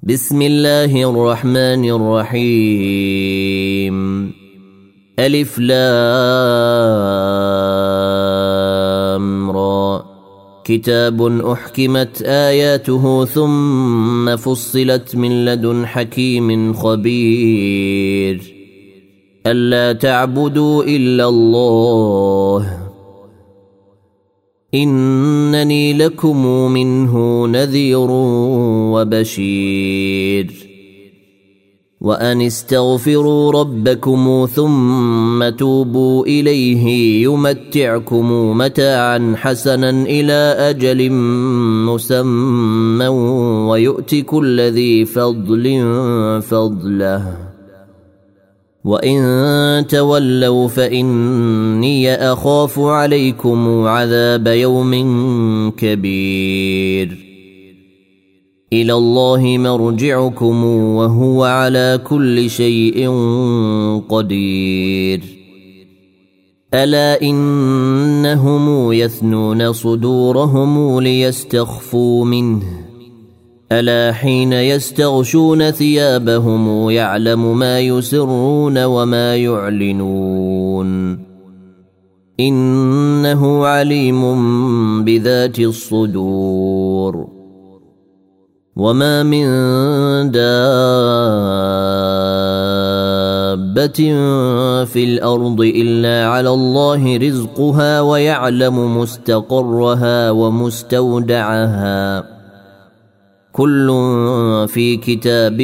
بسم الله الرحمن الرحيم. ألف لام را. كتاب أحكمت آياته ثم فصلت من لدن حكيم خبير ألا تعبدوا إلا الله إنني لكم منه نذير وبشير وأن استغفروا ربكم ثم توبوا إليه يمتعكم متاعا حسنا إلى أجل مسمى ويؤت كل ذي فضل فضله وإن تولوا فإني أخاف عليكم عذاب يوم كبير إلى الله مرجعكم وهو على كل شيء قدير. ألا إنهم يثنون صدورهم ليستخفوا منه ألا حين يستغشون ثيابهم يعلم ما يسرون وما يعلنون إنه عليم بذات الصدور. وما من دابة في الأرض إلا على الله رزقها ويعلم مستقرها ومستودعها كل في كتاب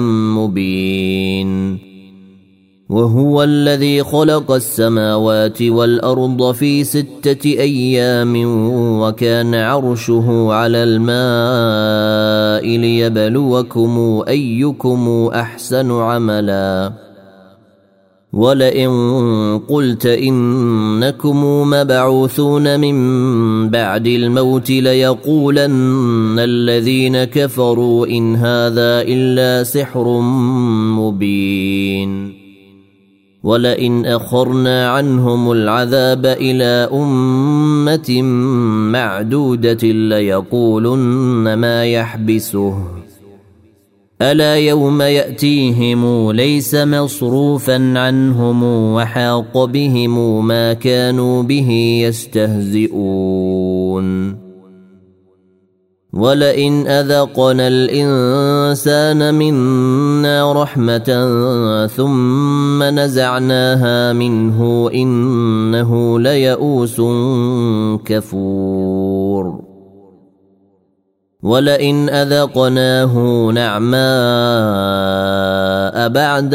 مبين. وهو الذي خلق السماوات والأرض في 6 أيام وكان عرشه على الماء ليبلوكم أيكم أحسن عملا. ولئن قلت إنكم مبعوثون من بعد الموت ليقولن الذين كفروا إن هذا إلا سحر مبين. ولئن أخرنا عنهم العذاب إلى أمة معدودة ليقولن ما يحبسه ألا يوم يأتيهم ليس مصروفا عنهم وحاق بهم ما كانوا به يستهزئون. ولئن أذقنا الإنسان منا رحمة ثم نزعناها منه إنه ليئوس كفور. ولئن أذقناه نعماء بعد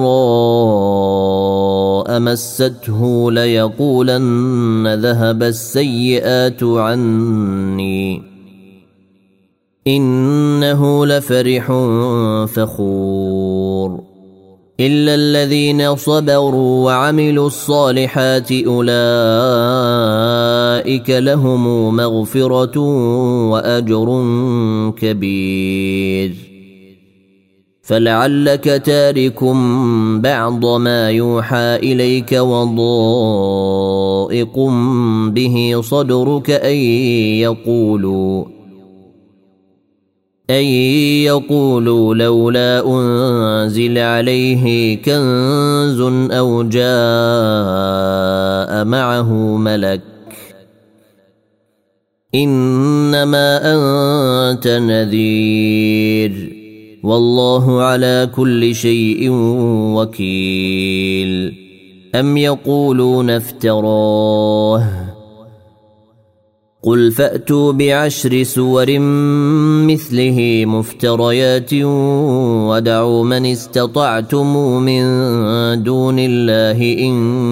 ضراء مسته ليقولن ذهب السيئات عني إنه لفرح فخور. إلا الذين صبروا وعملوا الصالحات أولئك لهم مغفرة وأجر كبير. فلعلك تارك بعض ما يوحى إليك وضائق به صدرك أن يقولوا لولا أنزل عليه كنز أو جاء معه ملك إنما أنت نذير والله على كل شيء وكيل. أم يقولون افتراه قل فأتوا ب10 سور مثله مفتريات ودعوا من استطعتم من دون الله إن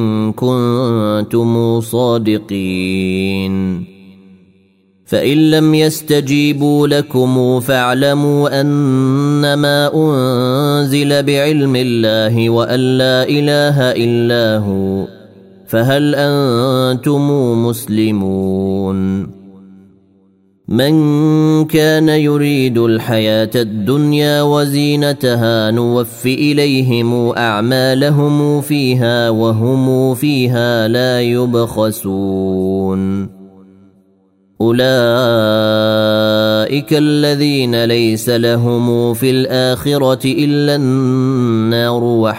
كنتم صادقين. فإن لم يستجيبوا لكم فاعلموا أنما أنزل بعلم الله وأن لا إله إلا هو فهل أنتم مسلمون. من كان يريد الحياة الدنيا وزينتها نوف إليهم أعمالهم فيها وهم فيها لا يبخسون. أولئك الذين ليس لهم في الآخرة إلا النار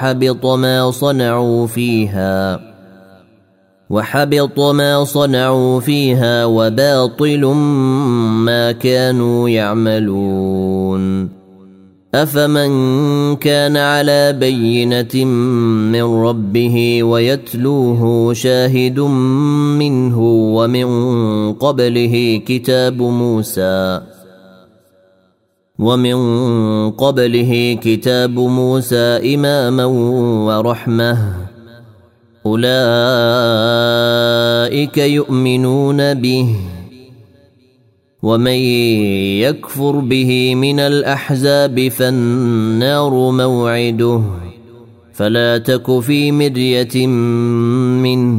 وحبط ما صنعوا فيها وباطل ما كانوا يعملون. أفمن كان على بينة من ربه ويتلوه شاهد منه ومن قبله كتاب موسى إماما ورحمة أولئك يؤمنون به، ومن يكفر به من الأحزاب فالنار موعده، فلا تك في مرية منه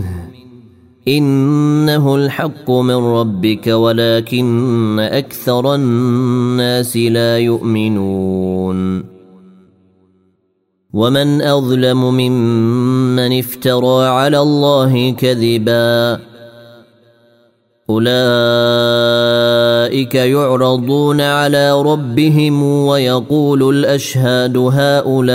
إنه الحق من ربك ولكن أكثر الناس لا يؤمنون. ومن أظلم ممن افترى على الله كذبا أولئك يعرضون على ربهم ويقول الأشهاد هؤلاء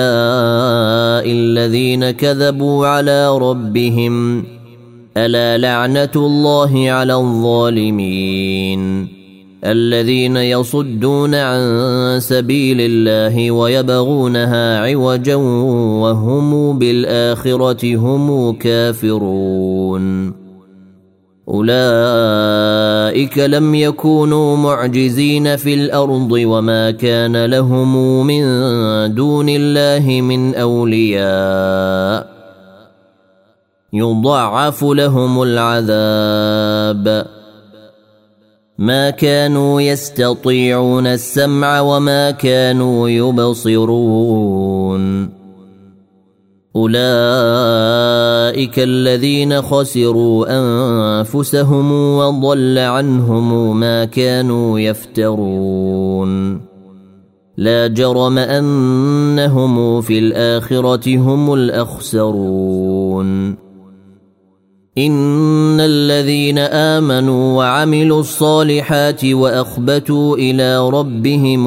الذين كذبوا على ربهم ألا لعنة الله على الظالمين الذين يصدون عن سبيل الله ويبغونها عوجا وهم بالآخرة هم كافرون. أولئك لم يكونوا معجزين في الأرض وما كان لهم من دون الله من أولياء يضاعف لهم العذاب ما كانوا يستطيعون السمع وما كانوا يبصرون. أولئك الذين خسروا أنفسهم وضل عنهم ما كانوا يفترون. لا جرم أنهم في الآخرة هم الأخسرون. إن الذين آمنوا وعملوا الصالحات وأخبتوا إلى ربهم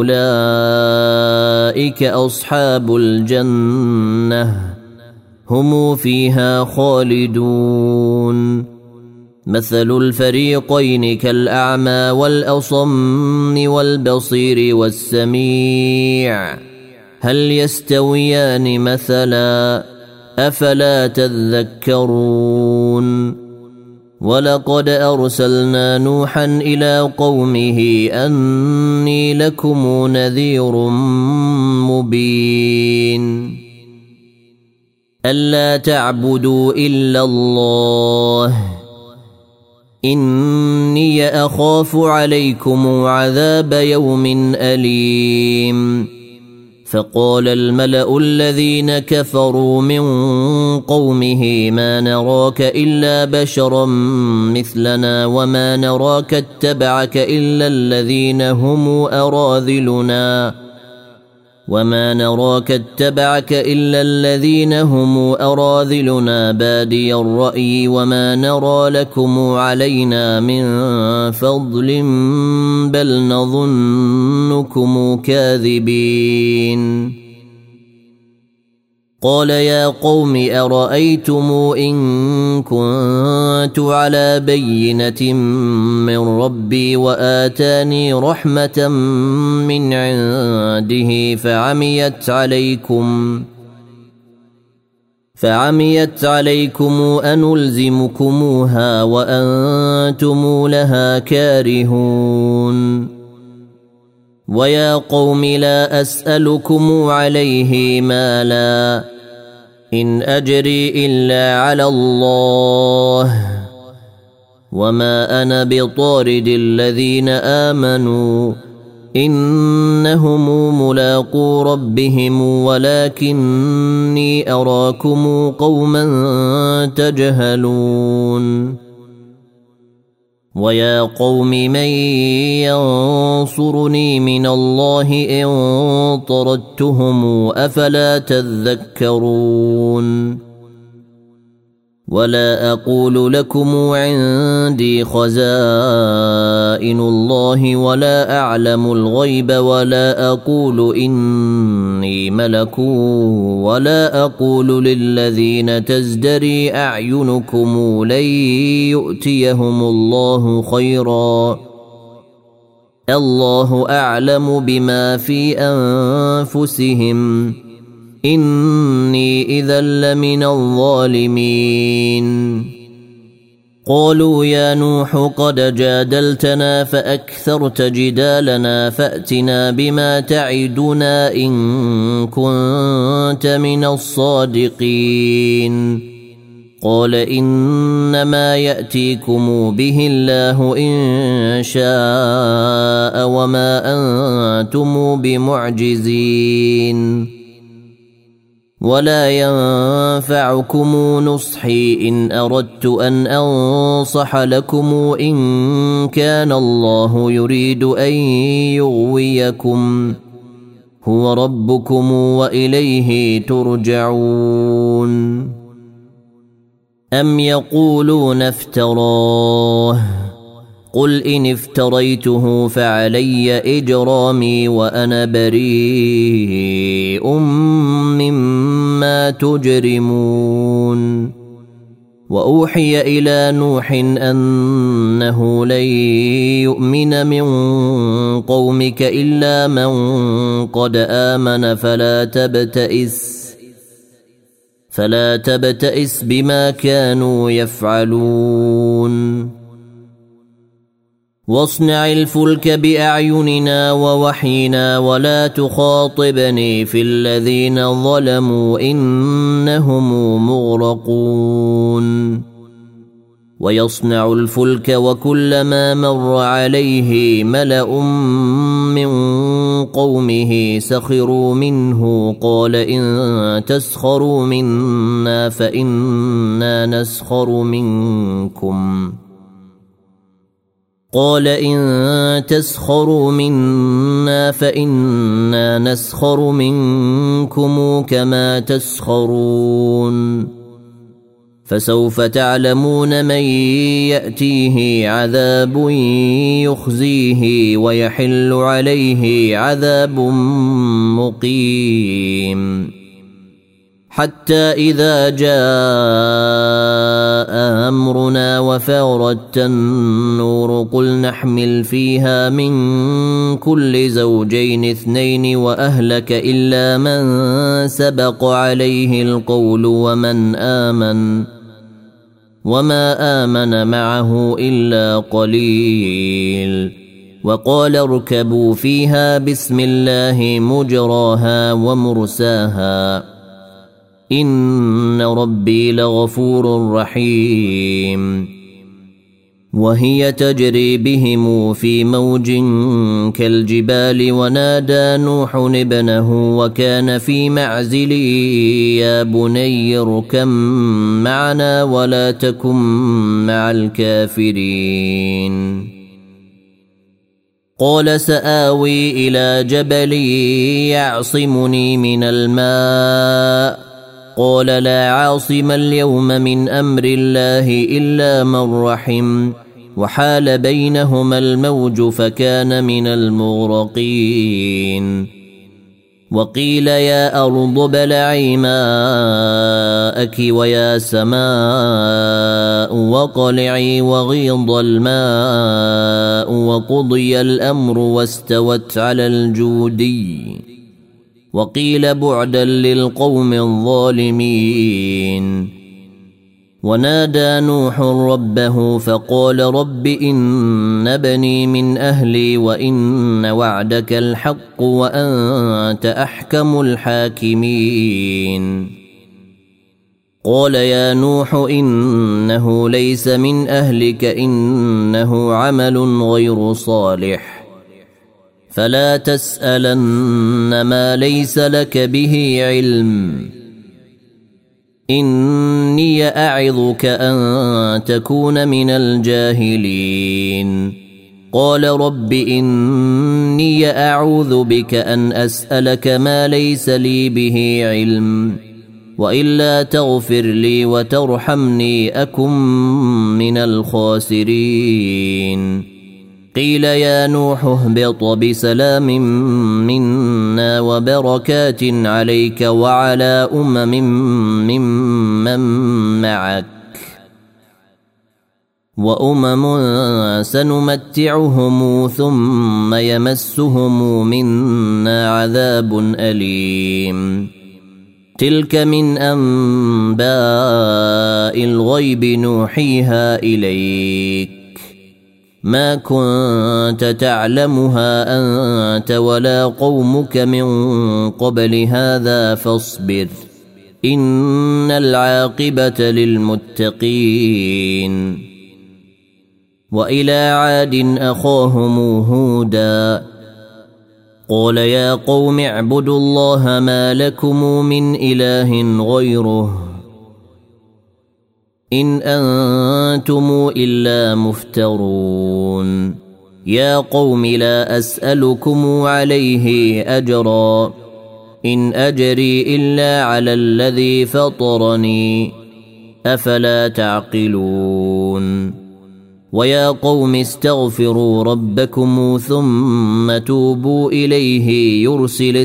أولئك أصحاب الجنة هم فيها خالدون. مثل الفريقين كالأعمى والأصم والبصير والسميع هل يستويان مثلا أفلا تذكرون. ولقد أرسلنا نوحا إلى قومه أني لكم نذير مبين ألا تعبدوا إلا الله إني أخاف عليكم عذاب يوم أليم. فقال الملأ الذين كفروا من قومه ما نراك إلا بشرا مثلنا وما نراك اتبعك إلا الذين هم أراذلنا بادي الرأي وما نرى لكم علينا من فضل بل نظنكم كاذبين. قال يا قوم أرأيتم إن كنت على بينة من ربي وآتاني رحمة من عنده فعميت عليكم أنلزمكموها وأنتم لها كارهون. ويا قوم لا أسألكم عليه مالا إن أجري إلا على الله وما أنا بطارد الذين آمنوا إنهم ملاقو ربهم ولكني أراكم قوما تجهلون. ويا قوم من ينصرني من الله إن طردتهم أفلا تذكرون. ولا أقول لكم عندي خزائن الله ولا أعلم الغيب ولا أقول إني ملك ولا أقول للذين تزدري أعينكم لن يؤتيهم الله خيرا الله أعلم بما في أنفسهم إني إذا لمن الظالمين. قالوا يا نوح قد جادلتنا فأكثرت جدالنا فأتنا بما تعدنا إن كنت من الصادقين. قال إنما يأتيكم به الله إن شاء وما أنتم بمعجزين ولا ينفعكم نصحي إن أردت أن أنصح لكم إن كان الله يريد أن يغويكم هو ربكم وإليه ترجعون. أم يقولون افتراه قل إن افتريته فعلي إجرامي وأنا بريء مما تجرمون. وأوحي إلى نوح أنه لن يؤمن من قومك إلا من قد آمن فلا تبتئس بما كانوا يفعلون. واصنع الفلك بأعيننا ووحينا ولا تخاطبني في الذين ظلموا إنهم مغرقون. ويصنع الفلك وكلما مر عليه ملأ من قومه سخروا منه قال إن تسخروا منا فإنا نسخر منكم كما تسخرون. فسوف تعلمون من يأتيه عذاب يخزيه ويحل عليه عذاب مقيم. حتى إذا جاء أمرنا وفارت النور قل نحمل فيها من كل زوجين 2 وأهلك إلا من سبق عليه القول وما آمن معه إلا قليل. وقال اركبوا فيها بسم الله مجراها ومرساها إن ربي لغفور رحيم. وهي تجري بهم في موج كالجبال ونادى نوح ابنه وكان في معزل يا بني اركب معنا ولا تكن مع الكافرين. قال سآوي إلى جبل يعصمني من الماء قال لا عاصم اليوم من أمر الله إلا من رحم وحال بينهما الموج فكان من المغرقين. وقيل يا أرض ابلعي ماءك ويا سماء وقلعي وغيض الماء وقضي الأمر واستوت على الجودي وقيل بعدا للقوم الظالمين. ونادى نوح ربه فقال رب إن بني من أهلي وإن وعدك الحق وأنت أحكم الحاكمين. قال يا نوح إنه ليس من أهلك إنه عمل غير صالح فلا تسألن ما ليس لك به علم إني أعظك أن تكون من الجاهلين. قال رب إني أعوذ بك أن أسألك ما ليس لي به علم وإلا تغفر لي وترحمني أكن من الخاسرين. قيل يا نوح اهبط بسلام منا وبركات عليك وعلى ممن معك سنمتعهم ثم يمسهم منا عذاب أليم. تلك من أنباء الغيب نوحيها إليك ما كنت تعلمها أنت ولا قومك من قبل هذا فاصبر إن العاقبة للمتقين. وإلى عاد أخاهم هودا قال يا قوم اعبدوا الله ما لكم من إله غيره إن أنتم إلا مفترون. يا قوم لا أسألكم عليه أجرا إن أجري إلا على الذي فطرني أفلا تعقلون. ويا قوم استغفروا ربكم ثم توبوا إليه يرسل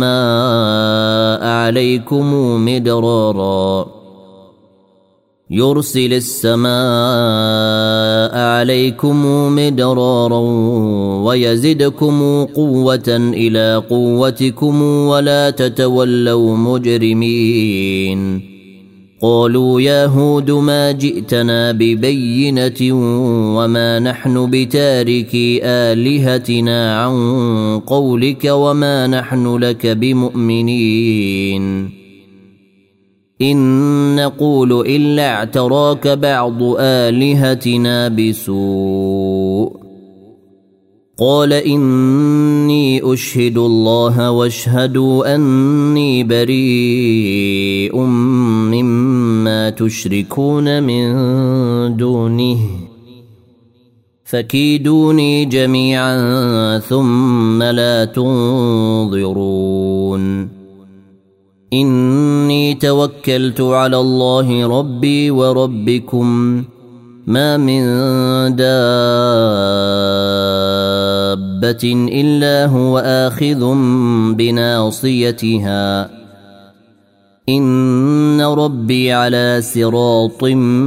السماء عليكم مدرارا ويزدكم قوة إلى قوتكم ولا تتولوا مجرمين. قالوا يا هود ما جئتنا ببينة وما نحن بتاركي آلهتنا عن قولك وما نحن لك بمؤمنين إن نقول إلا اعتراك بعض آلهتنا بسوء. قال إني أشهد الله واشهدوا أني بريء مما تشركون من دونه فكيدوني جميعا ثم لا تنظرون. إني توكلت على الله ربي وربكم ما من دابة إلا هو آخذ بناصيتها إن ربي على صراط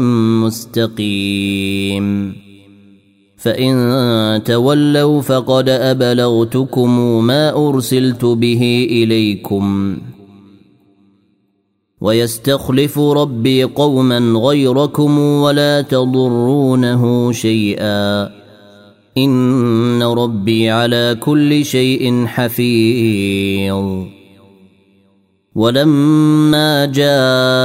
مستقيم. فإن تولوا فقد أبلغتكم ما أرسلت به إليكم ويستخلف ربي قوما غيركم ولا تضرونه شيئا إن ربي على كل شيء حفيظ. ولما جاء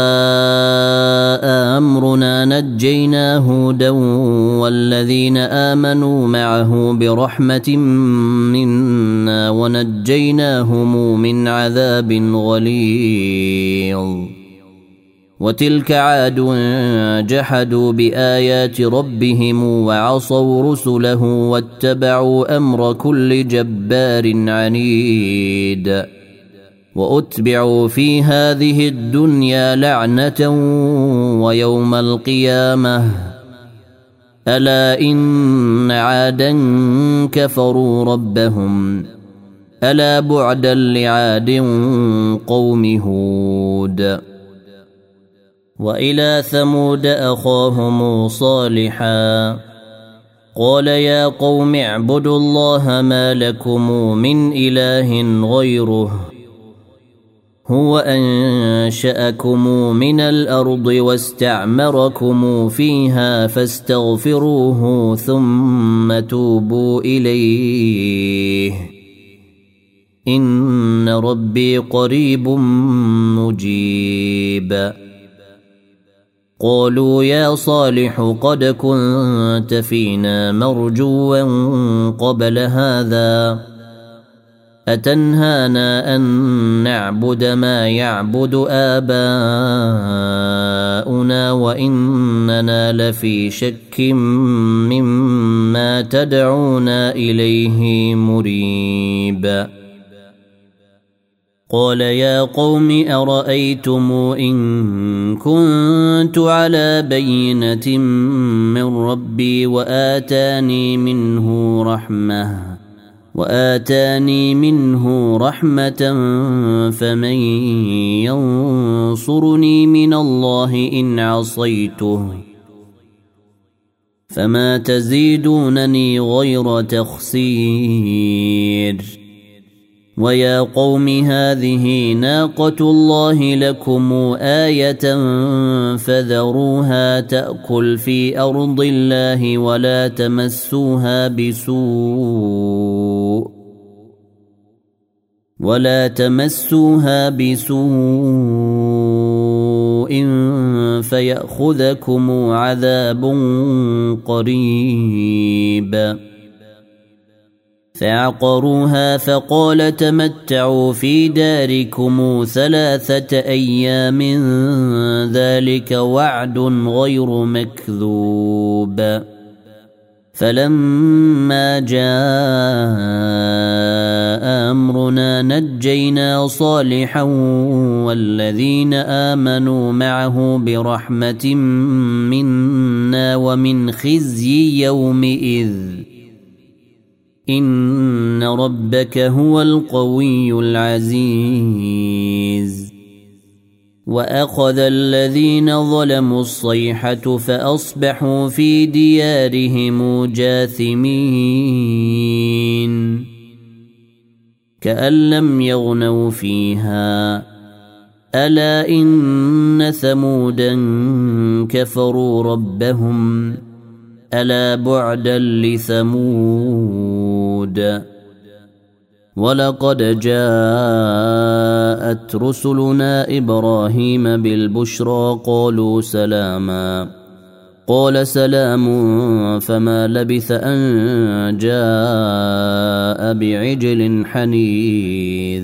أمرنا نجينا هودا والذين آمنوا معه برحمة منا ونجيناهم من عذاب غليظ. وتلك عاد جحدوا بآيات ربهم وعصوا رسله واتبعوا أمر كل جبار عنيد. وأتبعوا في هذه الدنيا لعنة ويوم القيامة ألا إن عادا كفروا ربهم ألا بعدا لعاد قوم هود. وإلى ثمود أخاهم صالحا قال يا قوم اعبدوا الله ما لكم من إله غيره هو أنشأكم من الأرض واستعمركم فيها فاستغفروه ثم توبوا إليه إن ربي قريب مجيب. قالوا يا صالح قد كنت فينا مرجوا قبل هذا أتنهانا أن نعبد ما يعبد آباؤنا وإننا لفي شك مما تدعونا إليه مريب. قال يا قوم أرأيتم إن كنت على بينة من ربي وآتاني منه رحمة فمن ينصرني من الله إن عصيته فما تزيدونني غير تخسير ويا قوم هذه ناقة الله لكم آية فذروها تأكل في أرض الله ولا تمسوها بسوء فيأخذكم عذاب قريب فعقروها فقال تمتعوا في داركم 3 أيام ذلك وعد غير مكذوب فلما جاء أمرنا نجينا صالحا والذين آمنوا معه برحمة منا ومن خزي يومئذ إن ربك هو القوي العزيز وأخذ الذين ظلموا الصيحة فأصبحوا في ديارهم جاثمين كأن لم يغنوا فيها ألا إن ثمودا كفروا ربهم ألا بعدا لثمود ولقد جاءت رسلنا إبراهيم بالبشرى قالوا سلاما قال سلام فما لبث أن جاء بعجل حنيذ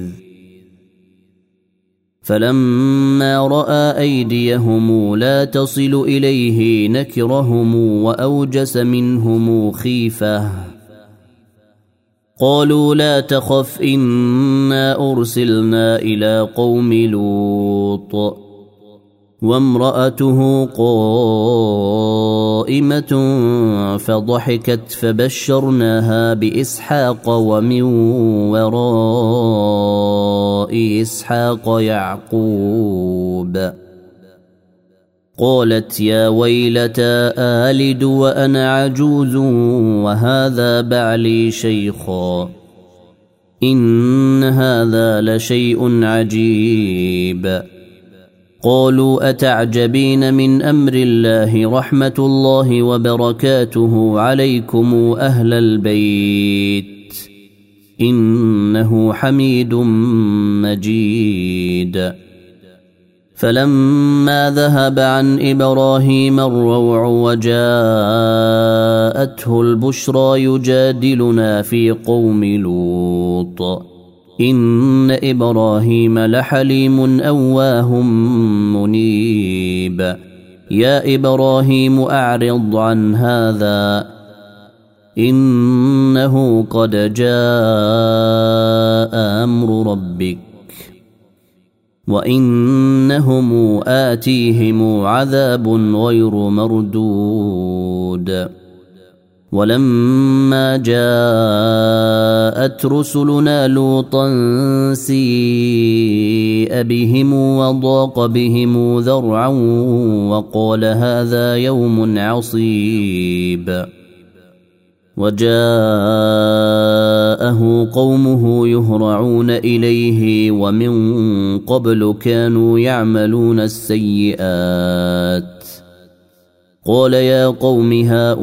فلما رأى أيديهم لا تصل إليه نكرهم وأوجس منهم خيفة قالوا لا تخف إنا أرسلنا إلى قوم لوط وامرأته قائمة فضحكت فبشرناها بإسحاق ومن وراء إسحاق يعقوب قالت يا ويلتى آلد وأنا عجوز وهذا بعلي شيخا إن هذا لشيء عجيب قالوا أتعجبين من أمر الله رحمة الله وبركاته عليكم أهل البيت إنه حميد مجيد فلما ذهب عن إبراهيم الروع وجاءته البشرى يجادلنا في قوم لوط إن إبراهيم لحليم أواه منيب يا إبراهيم أعرض عن هذا إنه قد جاء أمر ربك وإنهم آتيهم عذاب غير مردود ولما جاءت رسلنا لوطا سيء بهم وضاق بهم ذرعا وقال هذا يوم عصيب وجاءه قومه يهرعون إليه ومن قبل كانوا يعملون السيئات قال يا قوم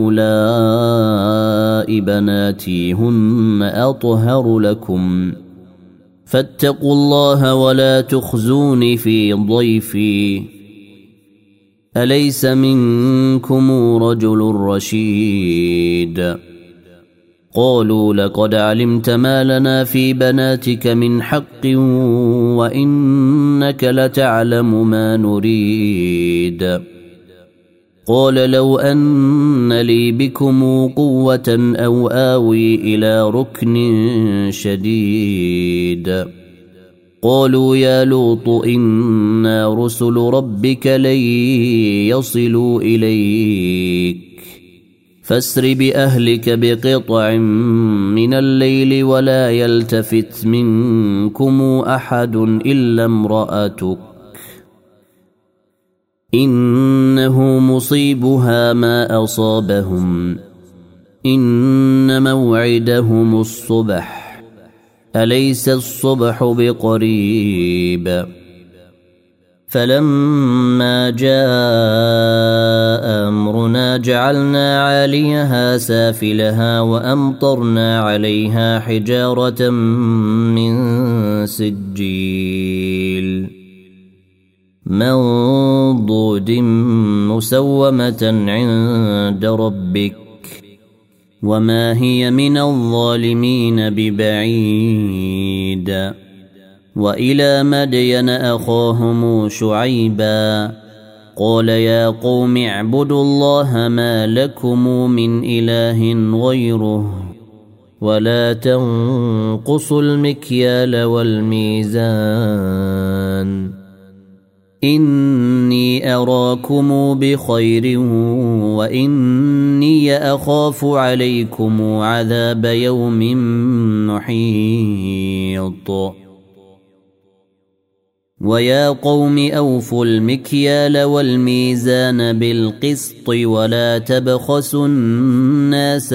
هؤلاء بناتي هن أطهر لكم فاتقوا الله ولا تخزوني في ضيفي أليس منكم رجل رشيد قالوا لقد علمت ما لنا في بناتك من حق وإنك لتعلم ما نريد قال لو أن لي بكم قوة أو آوي إلى ركن شديد قالوا يا لوط إنا رسل ربك لن يصلوا إليك فاسر بأهلك بقطع من الليل ولا يلتفت منكم أحد إلا امرأتك إنه مصيبها ما أصابهم إن موعدهم الصبح أليس الصبح بقريب فلما جاء أمرنا جعلنا عاليها سافلها وأمطرنا عليها حجارة من سجيل منضود مسومة عند ربك وما هي من الظالمين ببعيد وإلى مدين أخاهم شعيبا قال يا قوم اعبدوا الله ما لكم من إله غيره ولا تنقصوا المكيال والميزان إني أراكم بخير وإني أخاف عليكم عذاب يوم محيط ويا قوم أوفوا المكيال والميزان بالقسط ولا تبخسوا الناس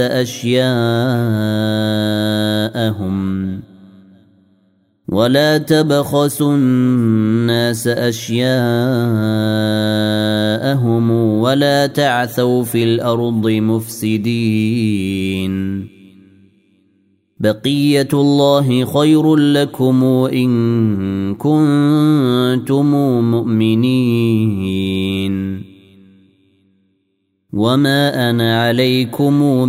أشياءهم ولا تعثوا في الأرض مفسدين بقية الله خير لكم إن كنتم مؤمنين وما أنا عليكم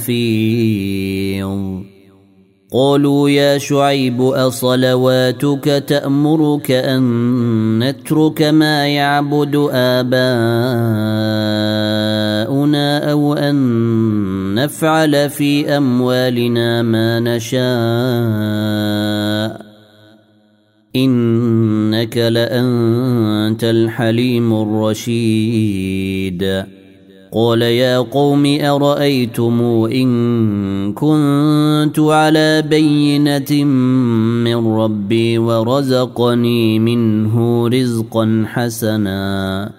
بحفيظ قالوا يا شعيب أصلواتك تأمرك أن نترك ما يعبد آباؤنا أو أن نفعل في أموالنا ما نشاء إنك لأنت الحليم الرشيد قال يا قوم أرأيتم إن كنت على بينة من ربي ورزقني منه رزقا حسنا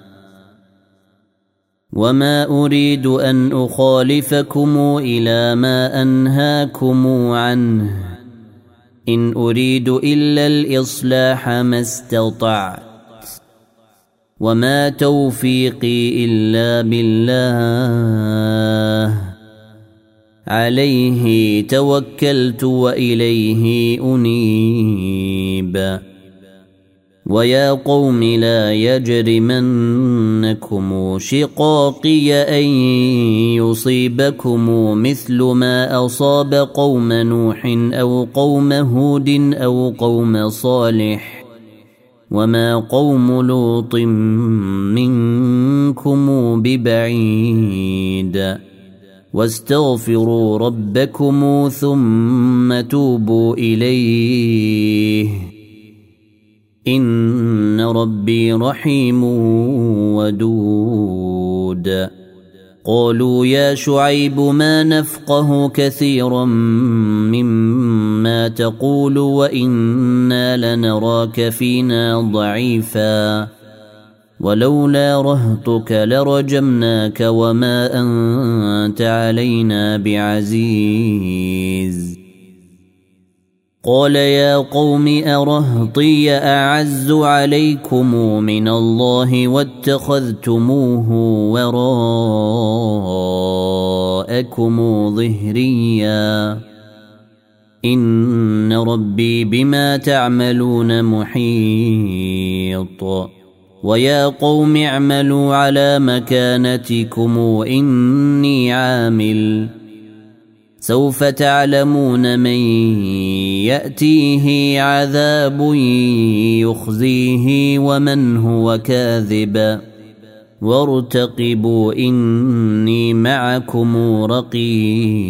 وما أريد أن أخالفكم إلى ما أنهاكم عنه إن أريد إلا الإصلاح ما استطعت وما توفيقي إلا بالله عليه توكلت وإليه أنيب ويا قوم لا يجرمنكم شقاقي أن يصيبكم مثل ما أصاب قوم نوح أو قوم هود أو قوم صالح وما قوم لوط منكم ببعيد واستغفروا ربكم ثم توبوا إليه إن ربي رحيم ودود قالوا يا شعيب ما نفقه كثيرا مما تقول وإنا لنراك فينا ضعيفا ولولا رهطك لرجمناك وما أنت علينا بعزيز قال يا قوم أرهطي أعز عليكم من الله واتخذتموه وراءكم ظهريا إن ربي بما تعملون محيط ويا قوم اعملوا على مكانتكم إني عامل سوف تعلمون من يأتيه عذاب يخزيه ومن هو كاذب وارتقبوا إني معكم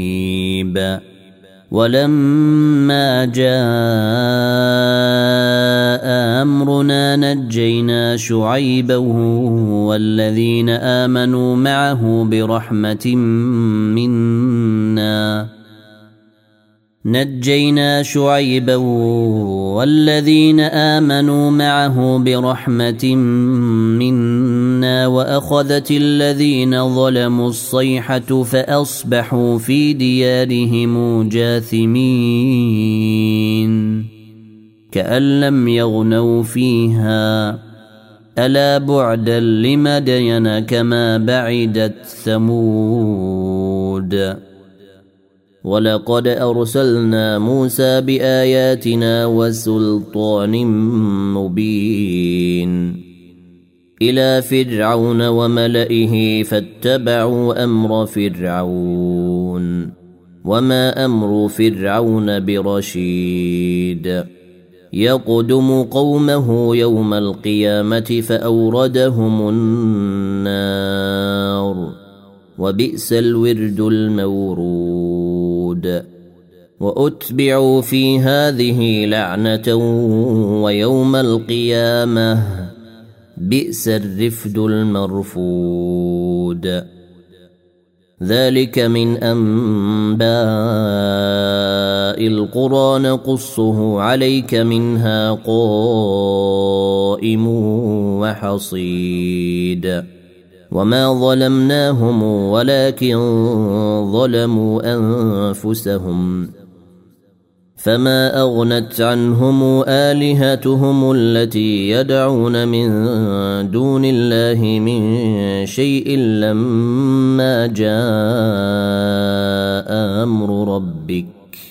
رقيب ولما جاء ونجينا شعيبا والذين آمنوا معه برحمة منا نجينا شعيبا والذين آمنوا معه برحمة منا وأخذت الذين ظلموا الصيحة فأصبحوا في ديارهم جاثمين كأن لم يغنوا فيها ألا بعدا لمدين كما بعدت ثمود ولقد أرسلنا موسى بآياتنا وسلطان مبين إلى فرعون وملئه فاتبعوا أمر فرعون وما أمر فرعون برشيد يقدم قومه يوم القيامة فأوردهم النار وبئس الورد المورود وأتبعوا في هذه لعنة ويوم القيامة بئس الرفد المرفود ذلك من أنباء القرى نقصه عليك منها قائم وحصيد وما ظلمناهم ولكن ظلموا أنفسهم فما أغنت عنهم آلهتهم التي يدعون من دون الله من شيء لما جاء أمر ربك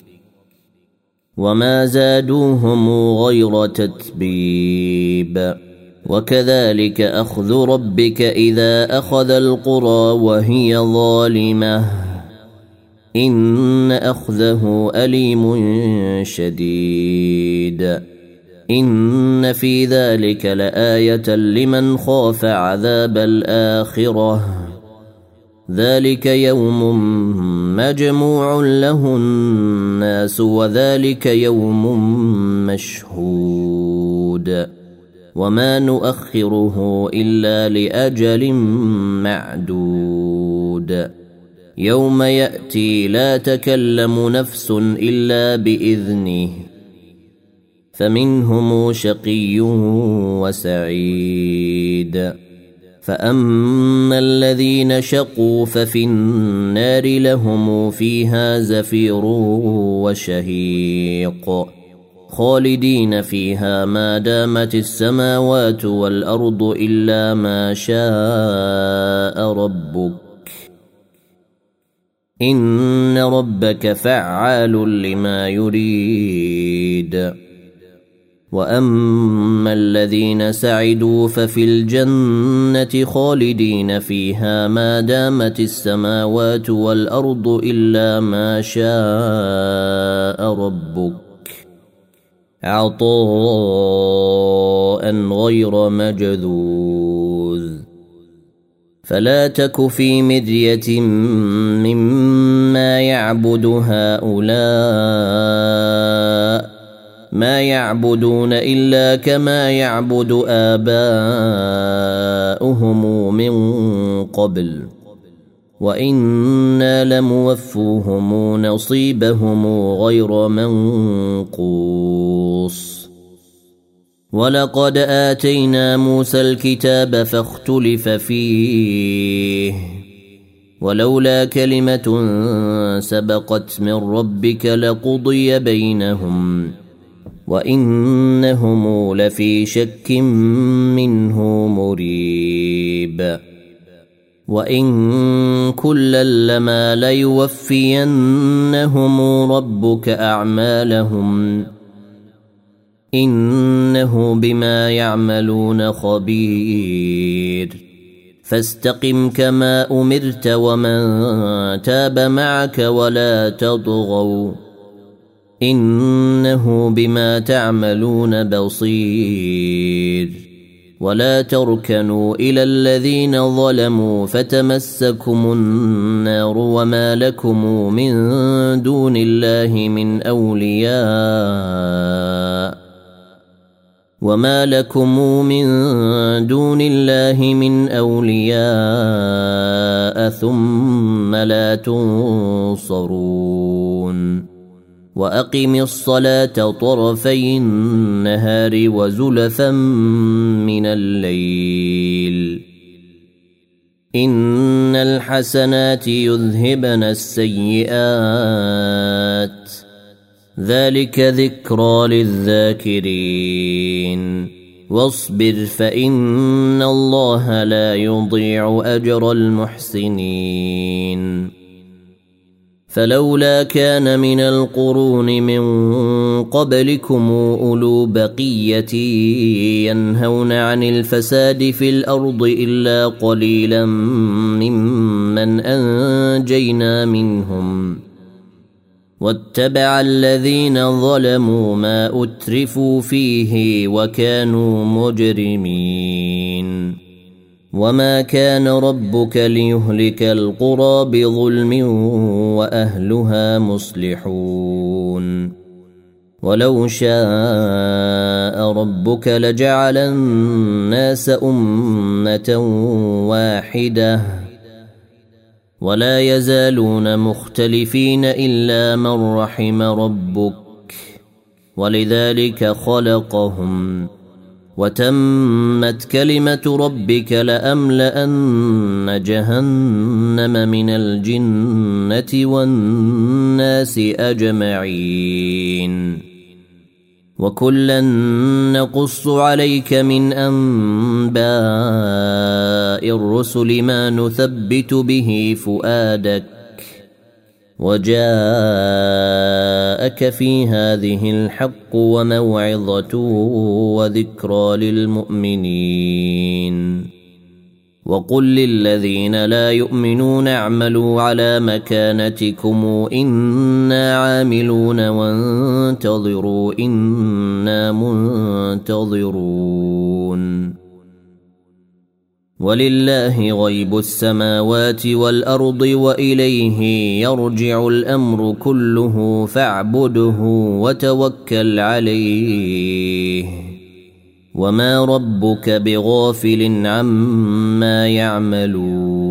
وما زادوهم غير تتبيب وكذلك أخذ ربك إذا أخذ القرى وهي ظالمة إن أخذه أليم شديد إن في ذلك لآية لمن خاف عذاب الآخرة ذلك يوم مجموع له الناس وذلك يوم مشهود وما نؤخره إلا لأجل معدود يوم يأتي لا تكلم نفس إلا بإذنه فمنهم شقي وسعيد فأما الذين شقوا ففي النار لهم فيها زفير وشهيق خالدين فيها ما دامت السماوات والأرض إلا ما شاء ربك إن ربك فعال لما يريد وأما الذين سعدوا ففي الجنة خالدين فيها ما دامت السماوات والأرض إلا ما شاء ربك عطاء غير مجذوذ فلا تك في مرية مما يعبد هؤلاء ما يعبدون إلا كما يعبد آباؤهم من قبل وإنا لموفوهم نصيبهم غير منقوص ولقد آتينا موسى الكتاب فاختلف فيه ولولا كلمة سبقت من ربك لقضي بينهم وإنهم لفي شك منه مريب وإن كلا لما ليوفينهم ربك أعمالهم إنه بما يعملون خبير فاستقم كما أمرت ومن تاب معك ولا تطغوا إنه بما تعملون بصير ولا تركنوا إلى الذين ظلموا فتمسكم النار وما لكم من دون الله من أولياء وما لكم من دون الله من أولياء ثم لا تنصرون وأقم الصلاة طرفي النهار وزلفا من الليل إن الحسنات يذهبن السيئات ذلك ذكرى للذاكرين واصبر فإن الله لا يضيع أجر المحسنين فلولا كان من القرون من قبلكم أولو بقية ينهون عن الفساد في الأرض إلا قليلا ممن أنجينا منهم واتبع الذين ظلموا ما أترفوا فيه وكانوا مجرمين وما كان ربك ليهلك القرى بظلم وأهلها مصلحون ولو شاء ربك لجعل الناس أمة واحدة ولا يزالون مختلفين إلا من رحم ربك ولذلك خلقهم وتمت كلمة ربك لأملأن جهنم من الجنة والناس أجمعين وكلا نقص عليك من أنباء الرسل ما نثبت به فؤادك وجاءك في هذه الحق وموعظة وذكرى للمؤمنين وقل للذين لا يؤمنون اعملوا على مكانتكم إنا عاملون وانتظروا إنا منتظرون ولله غيب السماوات والأرض وإليه يرجع الأمر كله فاعبده وتوكل عليه وما ربك بغافل عما يعملون